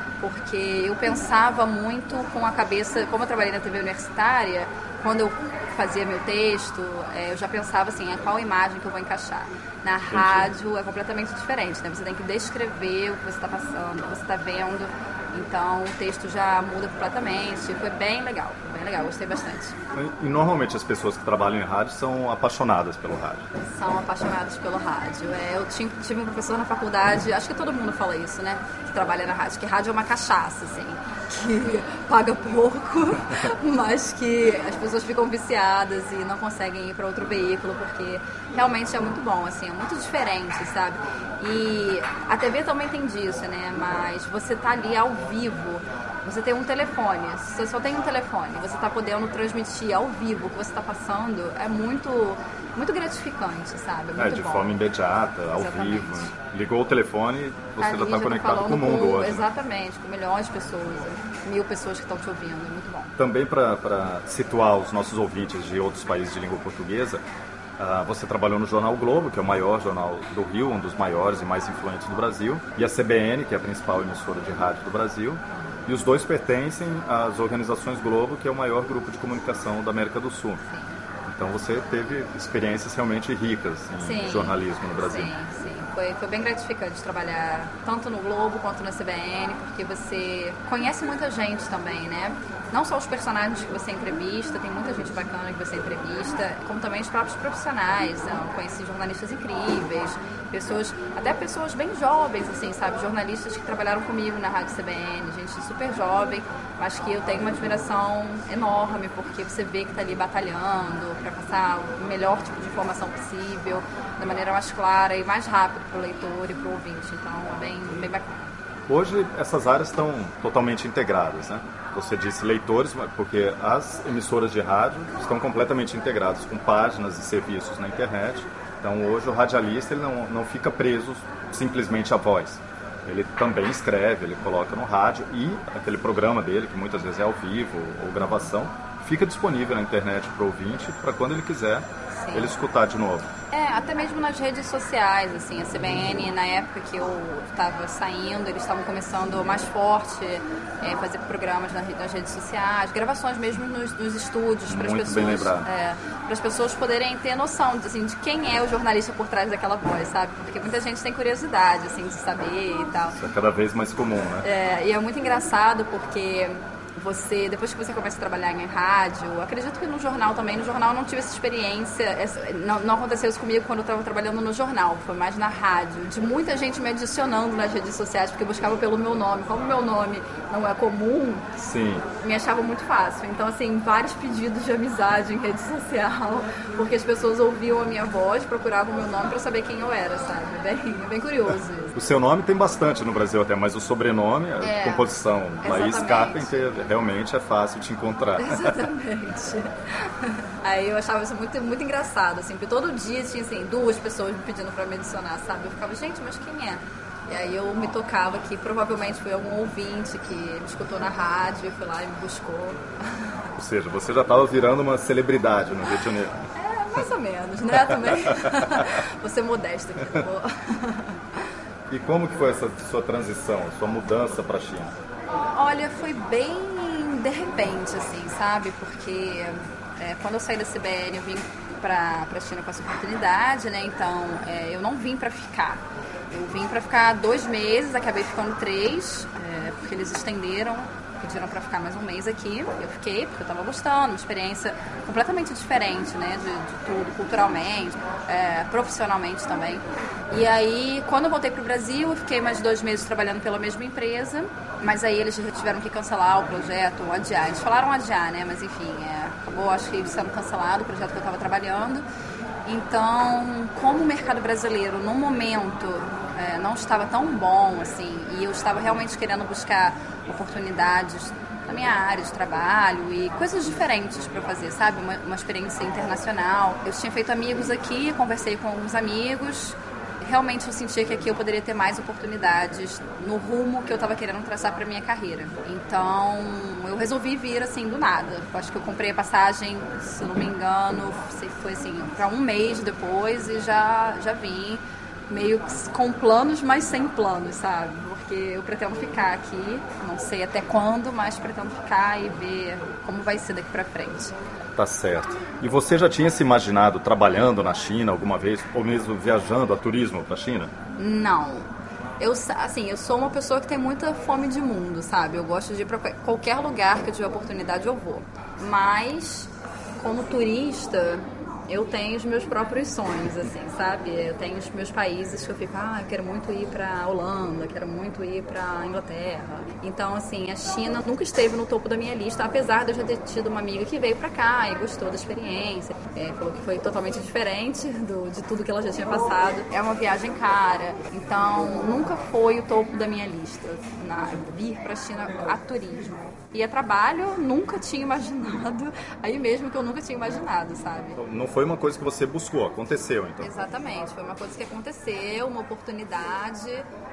porque eu pensava muito com a cabeça, como eu trabalhei na TV universitária, quando eu fazia meu texto, eu já pensava assim, qual imagem que eu vou encaixar. Na rádio é completamente diferente, né? Você tem que descrever o que você está passando, o que você está vendo. Então o texto já muda completamente. Foi bem legal, gostei bastante. E normalmente as pessoas que trabalham em rádio são apaixonadas pelo rádio? São apaixonadas pelo rádio. Eu tive um professor na faculdade, acho que todo mundo fala isso, né? Que trabalha na rádio, que rádio é uma cachaça, assim, que paga pouco, mas que as pessoas ficam viciadas e não conseguem ir para outro veículo, porque realmente é muito bom, assim, é muito diferente, sabe? E a TV também tem disso, né? Mas você tá ali ao vivo, você tem um telefone, você só tem um telefone, você tá podendo transmitir ao vivo o que você tá passando, é muito gratificante, sabe? É muito de bom. forma imediata, ao Exatamente. vivo. Ligou o telefone, você Ali já está conectado com o mundo hoje. Exatamente, com milhões de pessoas, 1000 pessoas que estão te ouvindo, é muito bom. Também para situar os nossos ouvintes de outros países de língua portuguesa, você trabalhou no Jornal Globo, que é o maior jornal do Rio, um dos maiores e mais influentes do Brasil, e a CBN, que é a principal emissora de rádio do Brasil, e os dois pertencem às organizações Globo, que é o maior grupo de comunicação da América do Sul. Sim. Então você teve experiências realmente ricas em jornalismo no Brasil. Sim. Foi bem gratificante trabalhar tanto no Globo quanto na CBN, porque você conhece muita gente também, né? Não só os personagens que você entrevista, tem muita gente bacana que você entrevista, como também os próprios profissionais. Eu conheci jornalistas incríveis, até pessoas bem jovens, assim, sabe? Jornalistas que trabalharam comigo na Rádio CBN, gente super jovem, mas que eu tenho uma admiração enorme, porque você vê que está ali batalhando para passar o melhor tipo de informação possível, da maneira mais clara e mais rápida para o leitor e para o ouvinte. Então, é bem bacana. Hoje, essas áreas estão totalmente integradas, né? Você disse leitores, porque as emissoras de rádio estão completamente integradas com páginas e serviços na internet. Então, hoje, o radialista ele não fica preso simplesmente à voz. Ele também escreve, ele coloca no rádio e aquele programa dele, que muitas vezes é ao vivo ou gravação, fica disponível na internet para o ouvinte, para quando ele quiser, ele escutar de novo. Até mesmo nas redes sociais, assim, a CBN, na época que eu estava saindo, eles estavam começando mais forte, fazer programas nas redes sociais, gravações mesmo nos estúdios, para as pessoas, bem lembrado. Para as pessoas poderem ter noção, assim, de quem é o jornalista por trás daquela voz, sabe? Porque muita gente tem curiosidade, assim, de saber e tal. Isso é cada vez mais comum, né? E é muito engraçado porque depois que você começa a trabalhar em rádio, acredito que no jornal também, no jornal eu não tive essa experiência, não aconteceu isso comigo quando eu estava trabalhando no jornal, foi mais na rádio, de muita gente me adicionando nas redes sociais, porque buscava pelo meu nome. Como meu nome não é comum, sim, me achava muito fácil. Então, assim, vários pedidos de amizade em rede social, porque as pessoas ouviam a minha voz, procuravam o meu nome para saber quem eu era, sabe? Bem curioso isso. O seu nome tem bastante no Brasil até, mas o sobrenome, a composição, Laís Carpenter, realmente é fácil de encontrar. Exatamente. Aí eu achava isso muito, muito engraçado, assim, porque todo dia tinha, assim, 2 pessoas me pedindo para me adicionar, sabe? Eu ficava, gente, mas quem é? E aí eu me tocava que provavelmente foi algum ouvinte que me escutou na rádio e foi lá e me buscou. Ou seja, você já estava virando uma celebridade no Rio de Janeiro. Mais ou menos, né? Também. Vou ser modesta aqui, tá bom? E como que foi essa sua transição, sua mudança para a China? Olha, foi bem de repente, assim, sabe? Porque quando eu saí da CBN, eu vim para a China com essa oportunidade, né? Então, eu não vim para ficar. Eu vim para ficar 2 meses, acabei ficando 3, porque eles estenderam, pediram para ficar mais um mês aqui. Eu fiquei porque eu estava gostando, uma experiência completamente diferente, né? De tudo, culturalmente, profissionalmente também. E aí, quando eu voltei para o Brasil, eu fiquei mais 2 meses trabalhando pela mesma empresa, mas aí eles tiveram que cancelar o projeto, ou adiar. Eles falaram adiar, né? Mas enfim, acabou, acho que sendo cancelado o projeto que eu estava trabalhando. Então, como o mercado brasileiro, no momento, não estava tão bom, assim, e eu estava realmente querendo buscar oportunidades na minha área de trabalho e coisas diferentes para fazer, sabe? Uma experiência internacional. Eu tinha feito amigos aqui, conversei com alguns amigos. Realmente eu sentia que aqui eu poderia ter mais oportunidades no rumo que eu estava querendo traçar para minha carreira. Então, eu resolvi vir assim do nada. Eu acho que eu comprei a passagem, se não me engano, foi assim, para 1 mês depois e já vim meio com planos, mas sem planos, sabe? Porque eu pretendo ficar aqui, não sei até quando, mas pretendo ficar e ver como vai ser daqui para frente. Tá certo. E você já tinha se imaginado trabalhando na China alguma vez, ou mesmo viajando a turismo para a China? Não. Eu sou uma pessoa que tem muita fome de mundo, sabe? Eu gosto de ir para qualquer lugar que eu tiver oportunidade, eu vou. Mas, como turista, eu tenho os meus próprios sonhos, assim, sabe? Eu tenho os meus países que eu fico, eu quero muito ir pra Holanda, quero muito ir pra Inglaterra. Então, assim, a China nunca esteve no topo da minha lista, apesar de eu já ter tido uma amiga que veio pra cá e gostou da experiência. Falou que foi totalmente diferente de tudo que ela já tinha passado. É uma viagem cara, então nunca foi o topo da minha lista, vir pra China a turismo. E a trabalho, nunca tinha imaginado, aí mesmo que eu nunca tinha imaginado, sabe? Não foi uma coisa que você buscou, aconteceu então? Exatamente, foi uma coisa que aconteceu, uma oportunidade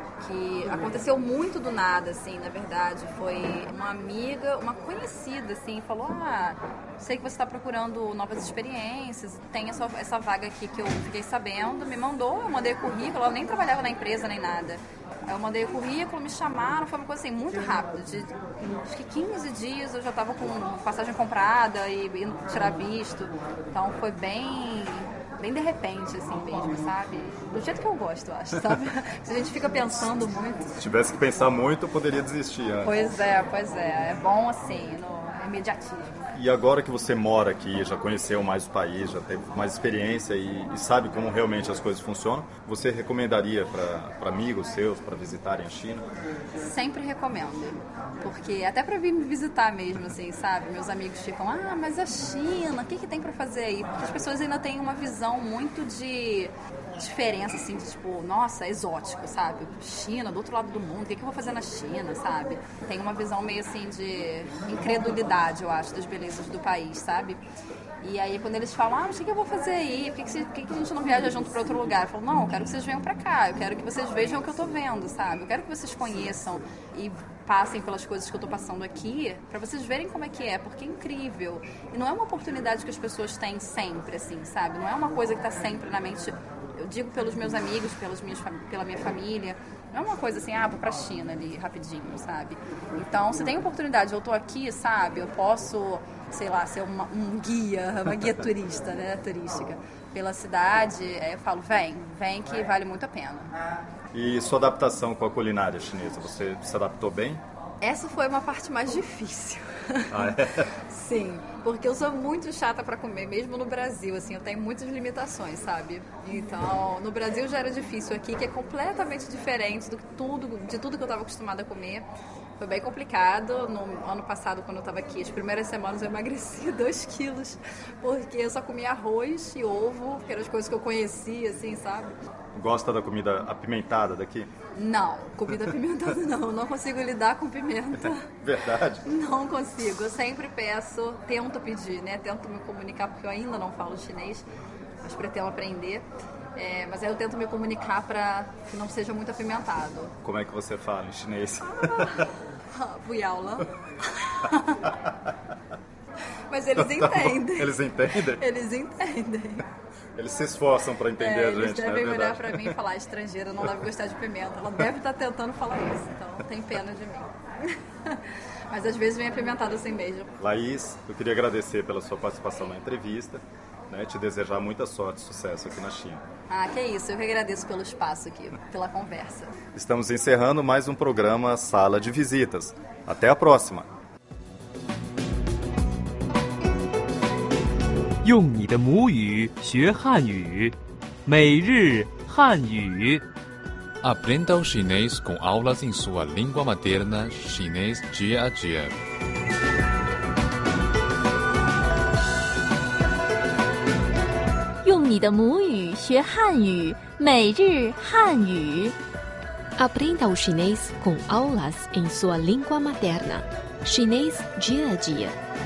que aconteceu muito do nada, assim, na verdade. Foi uma amiga, uma conhecida, assim, falou, sei que você está procurando novas experiências, tem essa vaga aqui que eu fiquei sabendo, me mandou, eu mandei currículo, ela nem trabalhava na empresa nem nada. Eu mandei o currículo, me chamaram, foi uma coisa assim, muito rápida. Acho que 15 dias eu já estava com passagem comprada e indo tirar visto. Então foi bem de repente, assim mesmo, sabe? Do jeito que eu gosto, eu acho, sabe? Se a gente fica pensando muito. Se tivesse que pensar muito, eu poderia desistir antes. Pois é. É bom assim, no imediatismo. E agora que você mora aqui, já conheceu mais o país, já teve mais experiência e sabe como realmente as coisas funcionam, você recomendaria para amigos seus, para visitarem a China? Sempre recomendo, porque até para vir me visitar mesmo, assim, sabe? Meus amigos ficam, mas a China, o que tem para fazer aí? Porque as pessoas ainda têm uma visão muito de diferença, assim, de tipo, nossa, exótico, sabe? China, do outro lado do mundo, o que eu vou fazer na China, sabe? Tem uma visão meio assim de incredulidade, eu acho, das belezas do país, sabe? E aí quando eles falam, mas o que eu vou fazer aí? Por que a gente não viaja junto para outro lugar? Eu falo, não, eu quero que vocês venham para cá, eu quero que vocês vejam o que eu tô vendo, sabe? Eu quero que vocês conheçam e passem pelas coisas que eu tô passando aqui, para vocês verem como é que é, porque é incrível. E não é uma oportunidade que as pessoas têm sempre, assim, sabe? Não é uma coisa que tá sempre na mente. Eu digo pelos meus amigos, pela minha família, não é uma coisa assim, vou pra China ali rapidinho, sabe? Então, se tem oportunidade, eu tô aqui, sabe? Eu posso, sei lá, ser uma guia turista, né? Turística pela cidade, eu falo, vem que vale muito a pena. E sua adaptação com a culinária chinesa, você se adaptou bem? Essa foi uma parte mais difícil. Ah, é? Sim, porque eu sou muito chata para comer, mesmo no Brasil, assim, eu tenho muitas limitações, sabe? Então, no Brasil já era difícil, aqui que é completamente diferente de tudo que eu estava acostumada a comer. Foi bem complicado. No ano passado, quando eu estava aqui, as primeiras semanas eu emagreci 2 quilos, porque eu só comia arroz e ovo, que eram as coisas que eu conhecia, assim, sabe? Gosta da comida apimentada daqui? Não, comida apimentada não. Não consigo lidar com pimenta. Verdade? Não consigo. Eu sempre peço, tento pedir, né? Tento me comunicar, porque eu ainda não falo chinês, mas pretendo aprender. Mas aí eu tento me comunicar para que não seja muito apimentado. Como é que você fala em chinês? Buyaola. Mas eles entendem. Eles entendem? Eles entendem. Eles se esforçam para entender a gente, eles devem olhar verdade? para mim e falar, estrangeira não deve gostar de pimenta. Ela deve estar tentando falar isso, então tem pena de mim. Mas às vezes vem apimentada assim mesmo. Laís, eu queria agradecer pela sua participação na entrevista, né, te desejar muita sorte e sucesso aqui na China. Que isso, eu que agradeço pelo espaço aqui, pela conversa. Estamos encerrando mais um programa Sala de Visitas. Até a próxima! 用你的母语学汉语，每日汉语。 Aprenda o chinês com aulas em sua língua materna, chinês dia a dia. 用你的母语学汉语，每日汉语。 Aprenda o chinês com aulas em sua língua materna, chinês dia a dia.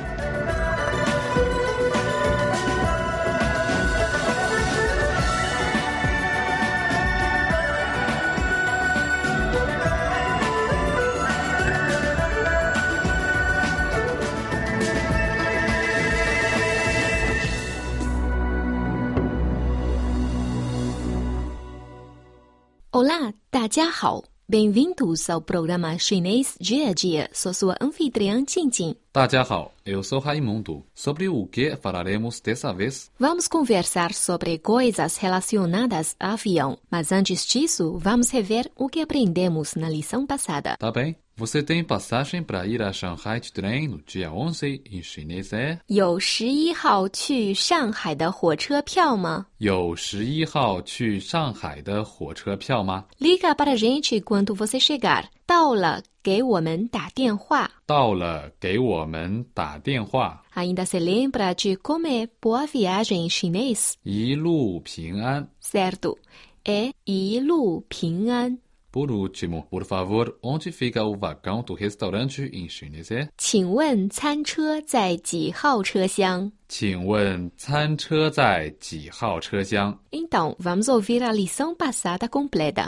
Olá, 大家好, bem-vindos ao programa Chinês Dia a Dia. Sou sua anfitriã Jingjing. 大家好, eu sou Raimundo. Sobre o que falaremos dessa vez? Vamos conversar sobre coisas relacionadas a avião. Mas antes disso, vamos rever o que aprendemos na lição passada. Tá bem. Você tem passagem para ir a Shanghai de trem no dia 11, em chinês é? 有11号去上海的火车票吗？ 有11号去上海的火车票吗？ Liga para a gente quando você chegar. 到了，给我们打电话。 到了，给我们打电话。 Ainda se lembra de como é boa viagem em chinês? 一路平安。 Certo. É 一路平安。 Por último, por favor, onde fica o vagão do restaurante em chinês é? 请问餐车在几号车厢？ 请问餐车在几号车厢？ Então, vamos ouvir a lição passada completa.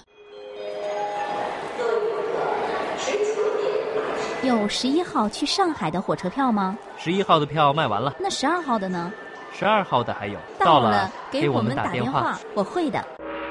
有11号去上海的火车票吗 11号的票卖完了， 那12号的呢 12号的还有。 到了， 给我们打电话。我会的。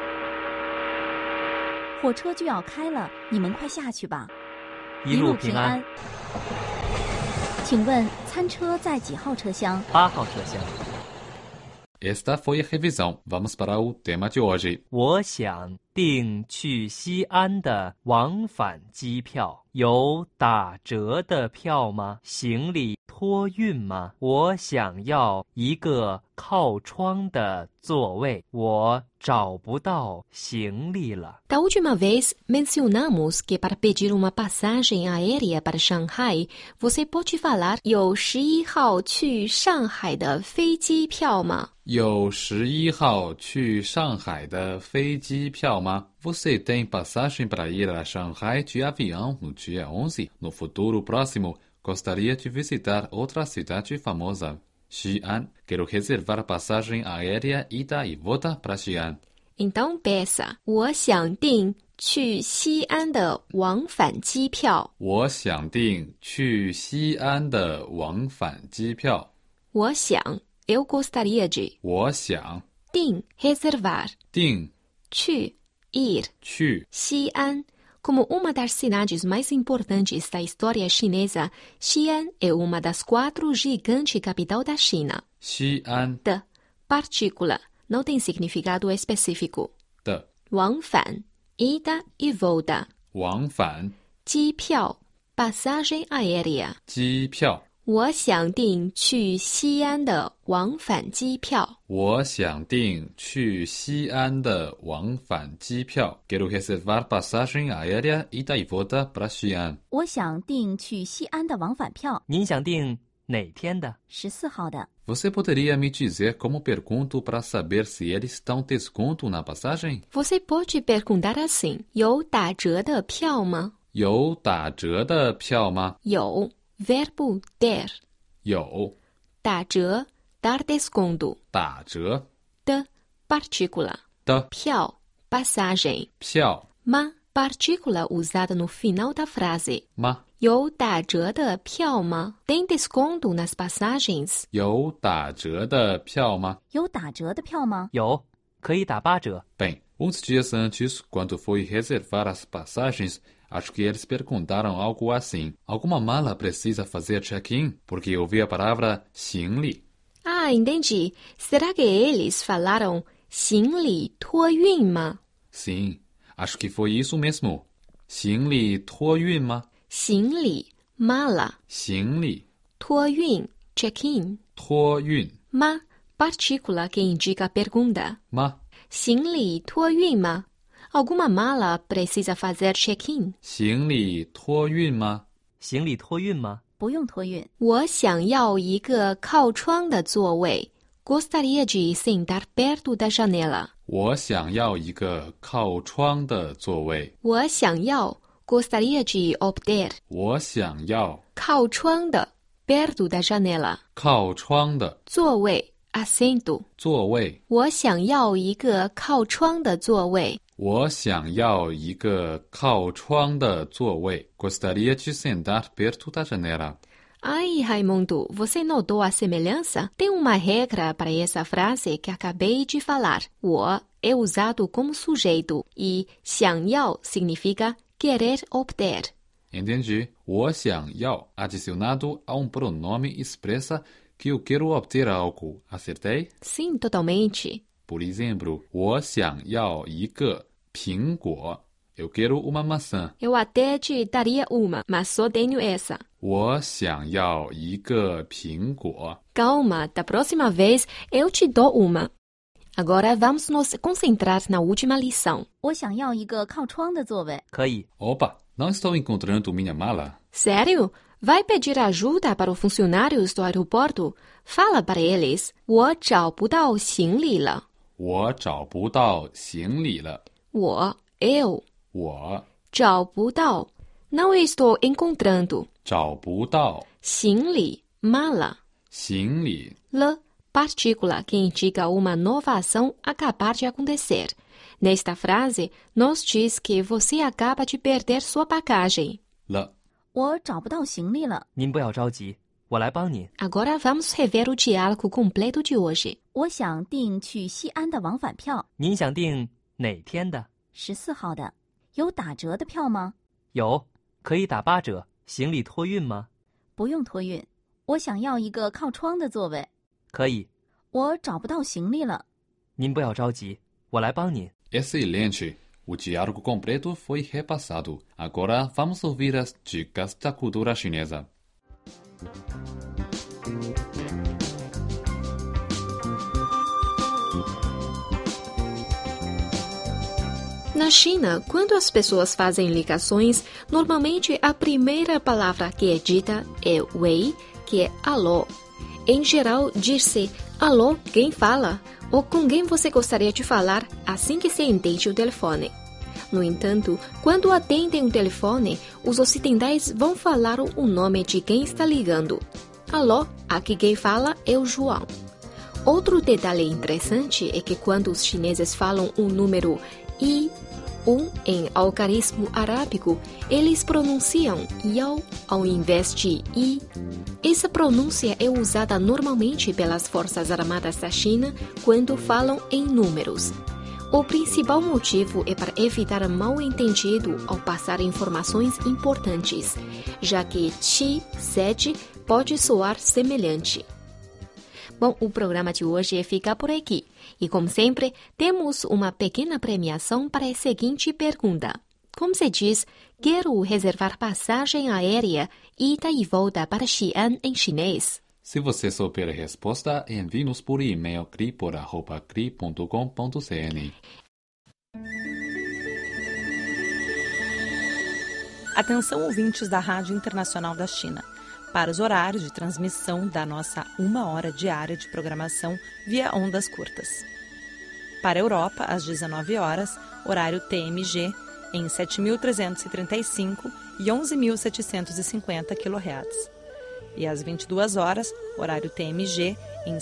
火车就要开了，你们快下去吧。 一路平安。 请问餐车在几号车厢 ？8号车厢。 Esta foi a revisão. Vamos para o tema de hoje. 我想订去西安的往返机票，有打折的票吗？行李托运吗？我想要一个靠窗的座位，我找不到行李了。 Da última vez, mencionamos que para pedir uma passagem aérea para Shanghai, você pode falar 有11号去上海的飞机票吗？ 有11号去上海的飞机票吗？ Você tem passagem para ir a Shanghai de avião no dia 11? No futuro próximo, gostaria de visitar outra cidade famosa, Xi'an. Quero reservar passagem aérea ida e volta para Xi'an. Então peça 我想订去西安的往返机票。 我想订去西安的往返机票。 我想 eu gostaria de. 我想订 reservar. 订去 ir. 去 Xi'an. Como uma das cidades mais importantes da história chinesa, Xi'an é uma das 4 gigantes capital da China. Xi'an. De, partícula, não tem significado específico. De. 往返 ida e volta. 往返机票 passagem aérea. 机票。 我想订去西安的往返机票。 我想订去西安的往返机票。Quero reservar passagem aérea ida e volta para Xi'an。 我想订去西安的往返票。 您想订哪天的 ？14号的。 Você poderia me dizer como pergunto para saber se eles dão desconto na passagem? Você pode perguntar assim: 有打折的票吗？ 有打折的票吗？ 有 verbo dar。 有打折 dar desconto。 打折的 partícula 的票 passagem。 票 ma partícula usada no final da frase。 吗？ 有打折的票吗？ Tem desconto nas passagens？ 有打折的票吗？ 有打折的票吗？ 有，可以打8折。 Bem, uns dias antes, quando fui reservar as passagens, acho que eles perguntaram algo assim: alguma mala precisa fazer check-in? Porque eu vi a palavra 行李。 Ah, entendi. Será que eles falaram 行李托运吗？ Sim, acho que foi isso mesmo. 行李托运吗？ 行李 mala。 行李托运 check-in。 托运 ma partícula que indica a pergunta. 吗？ 行李托运吗？ Alguma mala precisa fazer check-in? 行李托运吗？ 行李托运吗？ 不用托运。 我想要一个靠窗的座位。Gostaria de sentar perto da janela. 我想要一个靠窗的座位。 我想要 gostaria de obter. 我想要靠窗的 perto da janela. 靠窗的座位 assento. 座位。 我想要一个靠窗的座位。 我想要一个靠窗的座位。Gostaria de sentar perto da janela. Ai, Raimundo, você notou a semelhança? Tem uma regra para essa frase que acabei de falar. 我 é usado como sujeito e 想要 significa querer obter. Entendi. 我想要 adicionado a um pronome expressa que eu quero obter algo. Acertei? Sim, totalmente. Por exemplo, 我想要一个苹果。Eu quero uma maçã. Eu até te daria uma, mas só tenho essa. 我想要一个苹果。 Calma, da próxima vez eu te dou uma. Agora vamos nos concentrar na última lição. 我想要一个靠窗的座位。 可以。 Opa, não estou encontrando minha mala. Sério? Vai pedir ajuda para os funcionários do aeroporto? Fala para eles. 我找不到行李了。 我找不到行李了。 eu 我找不到 não estou encontrando 找不到行李 mala 行李了 partícula que indica uma nova ação acabar de acontecer. Nesta frase, nos diz que você acaba de perder sua bagagem. 了。 我找不到行李了。 您不要着急，我来帮您。 Agora vamos rever o diálogo completo de hoje. 我想订去西安的往返票。 您想订哪天的 ？14号的。有打折的票吗？ 有，可以打8折。行李托运吗？ 不用托运。我想要一个靠窗的座位。 可以。 我找不到行李了。 您不要着急，我来帮您。 Excelente! O diálogo completo foi repassado. Agora vamos ouvir as dicas da cultura chinesa. Na China, quando as pessoas fazem ligações, normalmente a primeira palavra que é dita é wei, que é alô. Em geral, diz-se alô, quem fala? Ou com quem você gostaria de falar assim que se entende o telefone. No entanto, quando atendem o telefone, os ocidentais vão falar o nome de quem está ligando. Alô, aqui quem fala é o João. Outro detalhe interessante é que quando os chineses falam o número I, em algarismo arábico, eles pronunciam Yao ao invés de I. Essa pronúncia é usada normalmente pelas Forças Armadas da China quando falam em números. O principal motivo é para evitar mal-entendido ao passar informações importantes, já que Qi, 7, pode soar semelhante. Bom, o programa de hoje fica por aqui. E como sempre, temos uma pequena premiação para a seguinte pergunta. Como se diz, quero reservar passagem aérea, ida e volta para Xi'an em chinês. Se você souber a resposta, envie-nos por e-mail cri.cri.com.cn. Atenção, ouvintes da Rádio Internacional da China, para os horários de transmissão da nossa 1 hora diária de programação via ondas curtas. Para a Europa, às 19 horas, horário TMG, em 7.335 e 11.750 kHz. E às 22 horas, horário TMG, em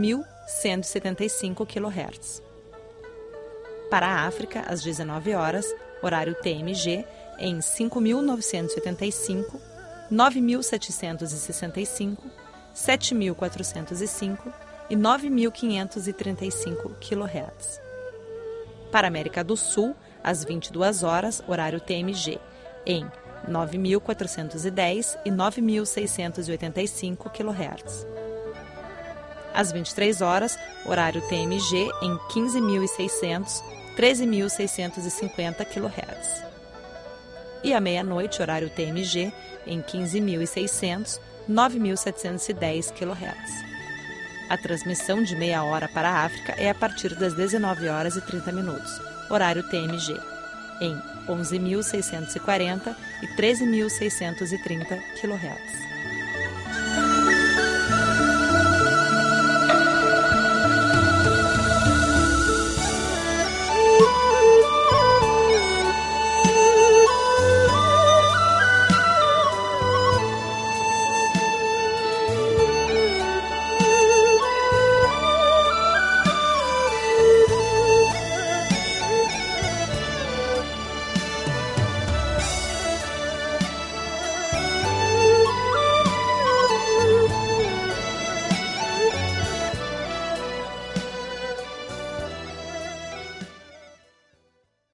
6.175 kHz. Para a África, às 19 horas, horário TMG, em 5.985, 9.765, 7.405 e 9.535 kHz. Para a América do Sul, às 22 horas, horário TMG, em 9.410 e 9.685 kHz. Às 23 horas, horário TMG, em 15.600, 13.650 kHz. E à meia-noite, horário TMG, em 15.600, 9.710 kHz. A transmissão de meia hora para a África é a partir das 19 horas e 30 minutos, horário TMG, em 11.640 e 13.630 kHz.